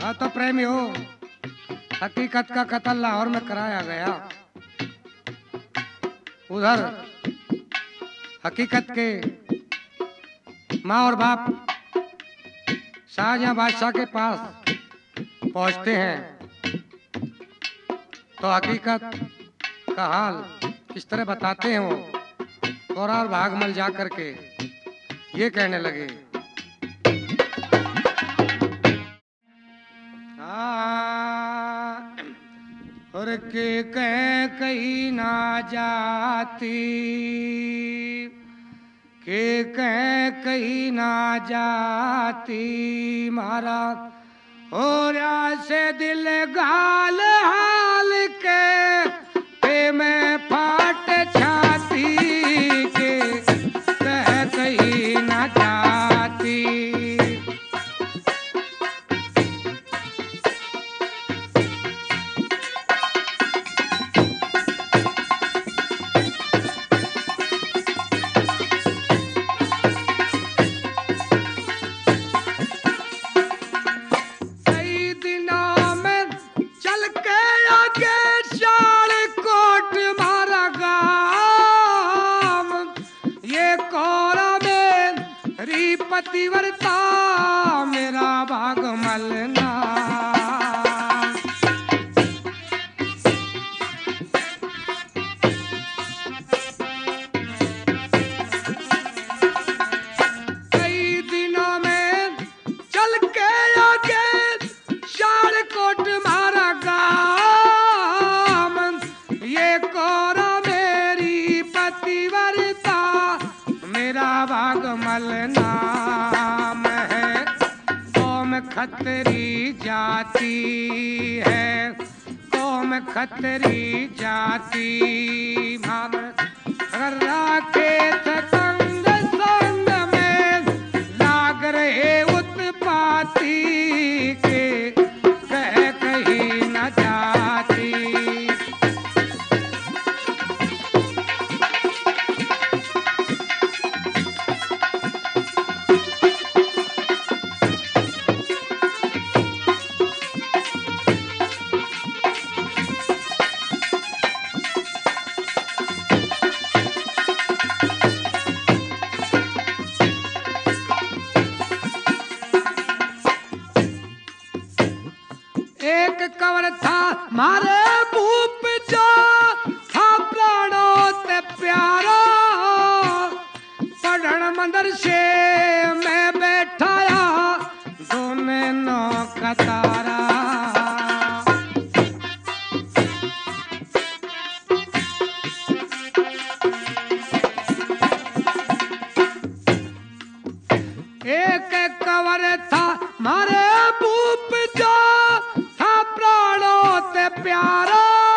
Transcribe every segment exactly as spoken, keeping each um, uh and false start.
हाँ तो प्रेमी हो, हकीकत का कत्ल लाहौर में कराया गया। उधर हकीकत के माँ और बाप शाहजहां बादशाह के पास पहुंचते हैं तो हकीकत का हाल किस तरह बताते हैं वो। और और भागमल जा करके ये कहने लगे, और के कह कहीं ना जाती, के कह कहीं ना जाती, मारा और से दिल गाल हाल के पे मैं फाट छाती, के कह कहीं ना जाती। पतिव्रता मेरा भागमल नाम, कई दिनों में चल के आगे शालकोट मारा गाम, ये कोरा मेरी पतिव्रता मेरा भागमल नाम है। कौम खतरी जाती है, कौम खतरी जाती, हम गर्रा के संग संग में लाग रहे उत्पाती, के कह कहीं न जाती। एक कवर था मारे भूप जो था प्राणों ते प्यारा, पढ़न मंदिर से मैं बैठाया दोनों नौ कतारा। एक कवर था मारे भूप जो प्यारा,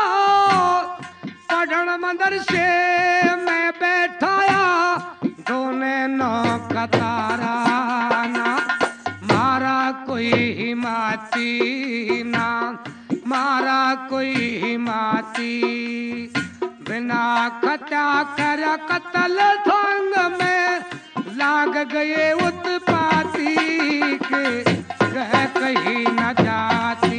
पढ़न मंदिर से मैं बैठाया दोनों नौ कतारा, ना मारा कोई हिमाती, ना मारा कोई हिमाती, बिना खता कर कत्ल संग में लाग गए उत्पाती, के कह कहीं न जाती।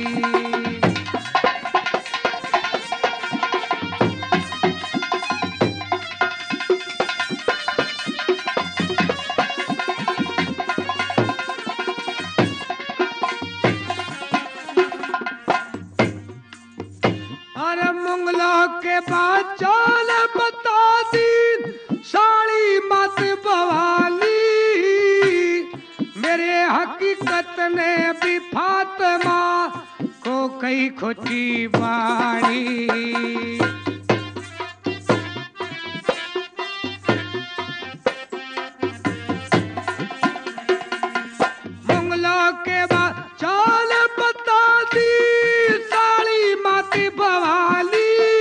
के बाद चाल बता दी साड़ी मत बवाली, मेरे हकीकत ने भी फातिमा को कई खोची बाणी। मंगलों के बाद चाल बता दी साड़ी मत बवाली,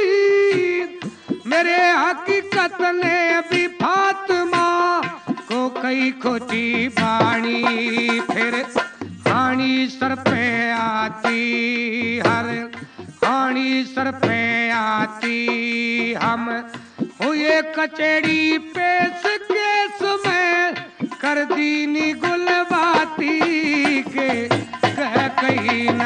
मेरे हकीकत ने भी फातिमा को कई खोची बाणी। फिर हानी सर पे आती, हर हानी सर पे आती, हम हुए कचेड़ी पेश केस में कर दीनी गुलबाती, के कह कहीं न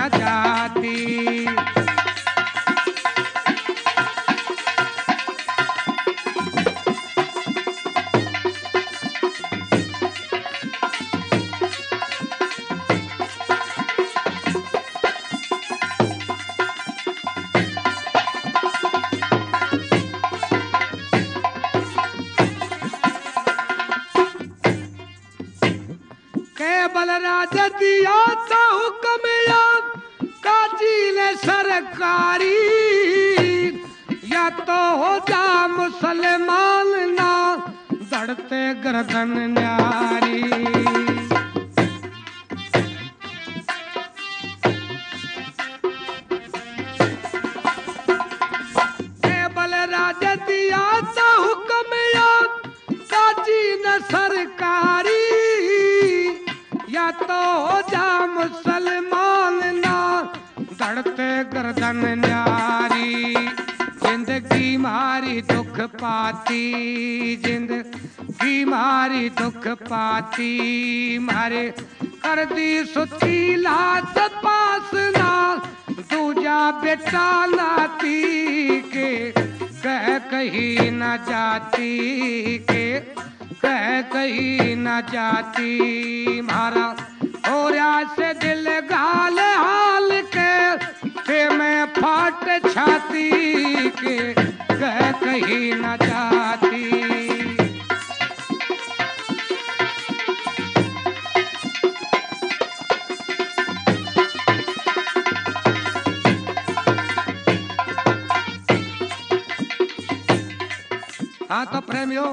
दिया था हुक्म या काजी ने सरकारी, या तो हो जा मुसलमान ना दड़ते गर्दन न्यारी। केवल राजा दिया था हुक्म या काजी ने सरकारी, या तो हो जा मुसलमान ना दड़ते गर्दन न्यारी। जिंदगी मारी दुख पाती, जिंदगी मारी दुख पाती, मारे कर दी सुती लात पास ना दूजा बेटा नाती के, कह कहीं न जाती के, कह कहीं न जाती। मारा होरा से दिल गाल हाल के, थे मैं फाट छाती के, कह कहीं न जाती। हाँ तो प्रेमियों,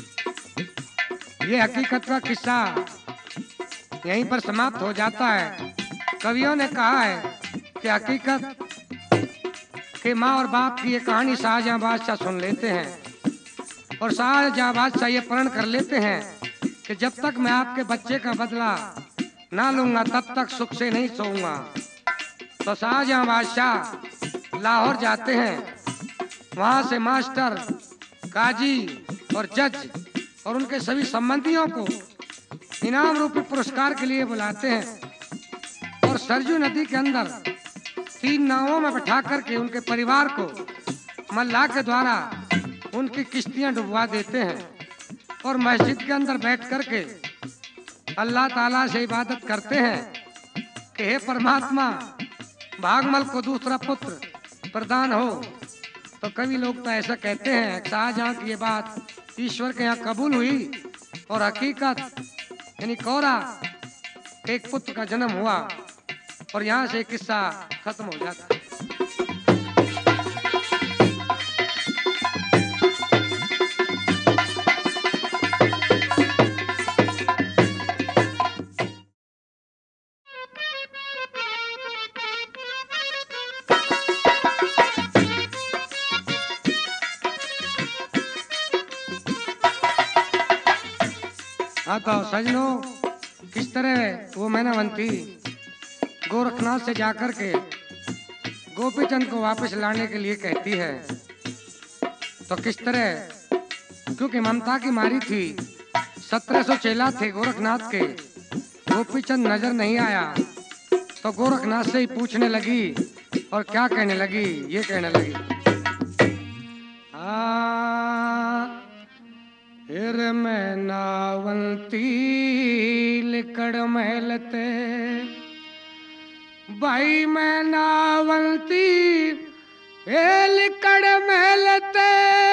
ये हकीकत का किस्सा यहीं पर समाप्त हो जाता है। कवियों ने कहा है कि हकीकत कि माँ और बाप की ये कहानी शाहजहां बादशाह सुन लेते हैं और शाहजहां बादशाह ये प्रण कर लेते हैं कि जब तक मैं आपके बच्चे का बदला ना लूंगा तब तक सुख से नहीं सोऊंगा। तो शाहजहां बादशाह लाहौर जाते हैं, वहाँ से मास्टर, काजी और जज और उनके सभी संबंधियों को इनाम रूपी पुरस्कार के लिए बुलाते हैं और सरजू नदी के अंदर तीन नावों में बैठा करके उनके परिवार को मल्लाह के द्वारा उनकी किश्तियां डुबवा देते हैं और मस्जिद के अंदर बैठ करके अल्लाह ताला से इबादत करते हैं कि हे परमात्मा, भागमल को दूसरा पुत्र प्रदान हो। तो कई लोग तो ऐसा कहते हैं, शाहजहां की ये बात ईश्वर के यहाँ कबूल हुई और हकीकत यानी कौरा एक पुत्र का जन्म हुआ और यहाँ से किस्सा खत्म हो जाता है। हाँ तो सजनों, किस तरह वो मैनावंती गोरखनाथ से जाकर के गोपीचंद को वापस लाने के लिए कहती है, तो किस तरह, क्योंकि ममता की मारी थी, सत्रह सौ चेला थे गोरखनाथ के, गोपीचंद नजर नहीं आया तो गोरखनाथ से ही पूछने लगी और क्या कहने लगी, ये कहने लगी, आ फिर मैं नावंती लिकड़ महलते, भाई मैं नावंती ए लिकड़ महलते,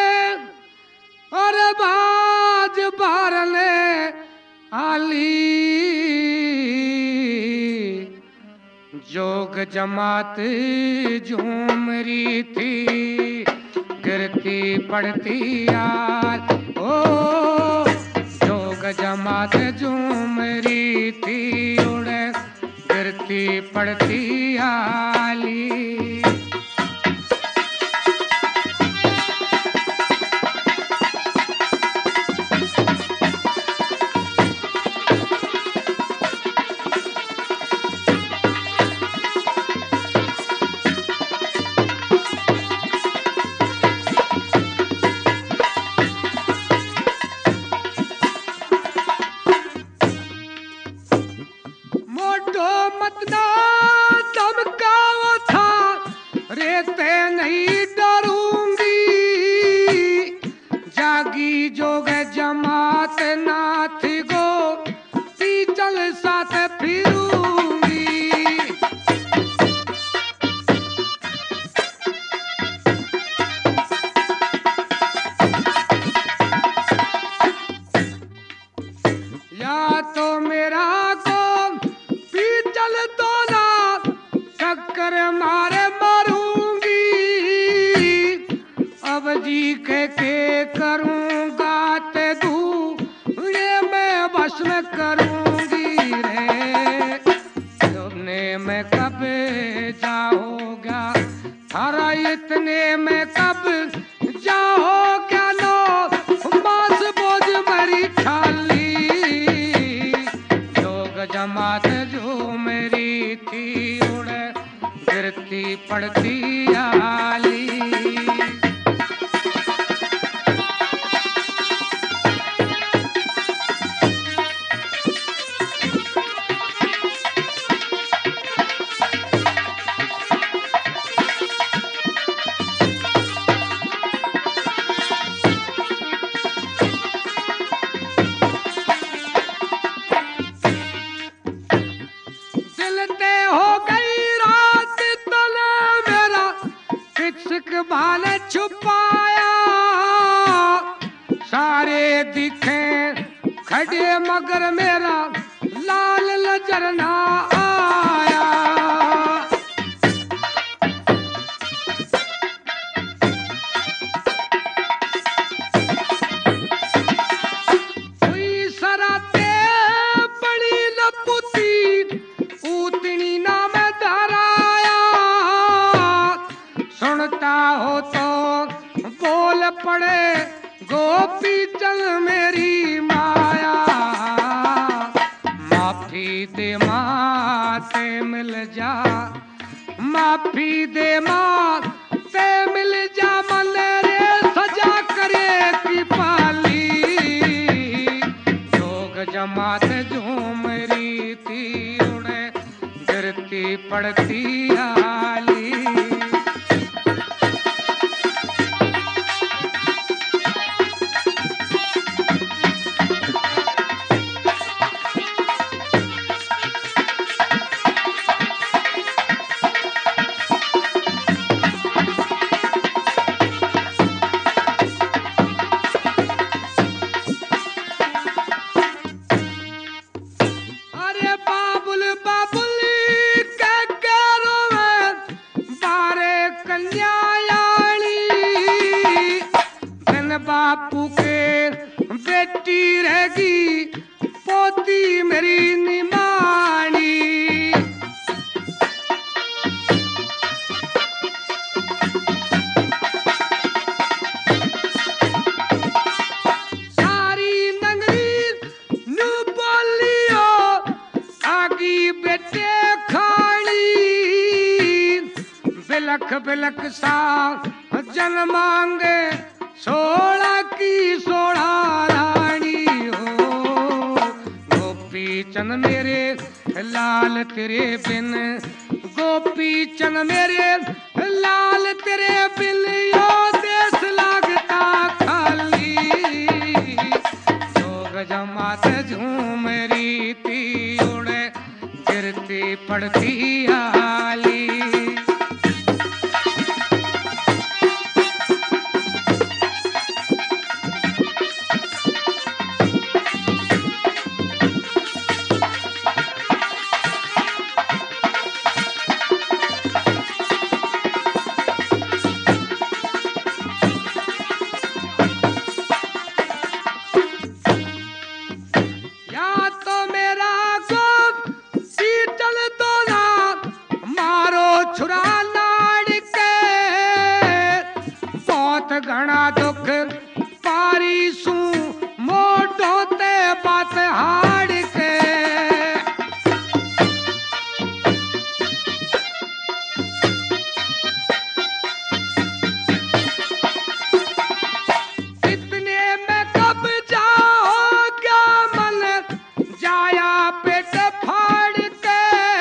और बाज बारने आली जोग जमात झूमरी थी, गिरती पड़ती यार ओ, जोग जमात झूमरी थी, उड़े गिरती पड़ती आली। कर मारे मारूंगी, अब जी के के करूंगा ते दूने में बस में करूंगी रे, तुमने मैं कब जाओगा, थारा इतने में कब जाओगा, नो मास बोझ मरी खाली, लोग जमात जो मेरी थी उड़े गिरती पड़ती आली। दिलते हो गई रात तले मेरा किसक भाले छुपाया, सारे दिखे खड़े मगर मेरा लाल नजर ना आया। हुई सराते बड़ी लपुती उतनी ना मैं धराया, सुनता हो तो बोल पड़े गोपी चल मेरी माया, माफी दे माते मिल जा, माफी दे माते मिल जा, मन रे सजा करे की पाली, लोग जमात झूमरी थी उड़े गिरती पड़ती आली। अरे बाबुल बाबुल के करो में बारे कन्यायाणी, धन बापू के बेटी रहेगी पोती मेरी निमानी, सारी नगरी नु बोलियो आगी बेटे खानी, बिलख बिलख सा जन मांगे सोलह की सोलह रानी हो, गोपी चंद मेरे लाल तेरे बिन, गोपी चंद मेरे लाल तेरे बिन यो देश लागता खाली, लोग जमात झूमरी थी उड़े गिरती पड़ती आली। या तो मेरा गोप शीतल दोला मारो छुरा लाड़ के, बहुत घना दुख पारी सू मोटो ते बात हाड़ के, इतने में कब जाओ क्या मन जाया पेट फाड़ के,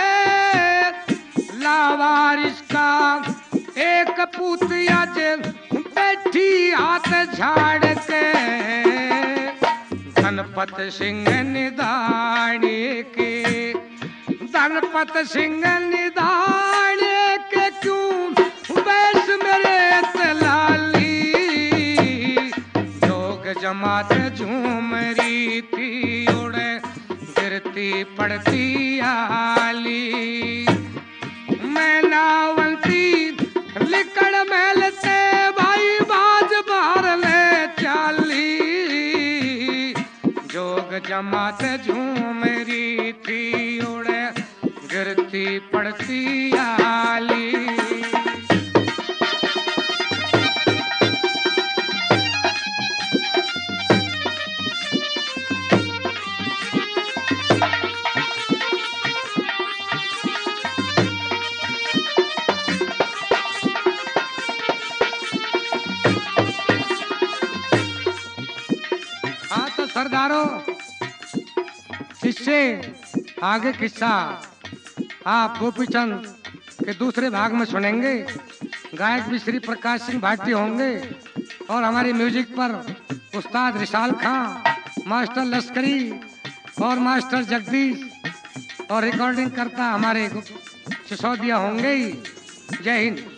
लावारिस का एक पूत आज बैठी हाथ झाड़ के, धनपत सिंह निदाने के, धनपत सिंह निदाने के क्यों बैस मेरे तलाली, लोग जमात झूमरी थी उड़े गिरती पड़ती आली, मैं ना चलती पड़ती आली। हाँ तो सरदारों, इससे आगे किस्सा आप गोपीचंद के दूसरे भाग में सुनेंगे। गायक भी श्री प्रकाश सिंह भाटी होंगे और हमारी म्यूजिक पर उस्ताद रिशाल खां, मास्टर लश्करी और मास्टर जगदीश और रिकॉर्डिंग करता हमारे सिसोदिया होंगे ही। जय हिंद।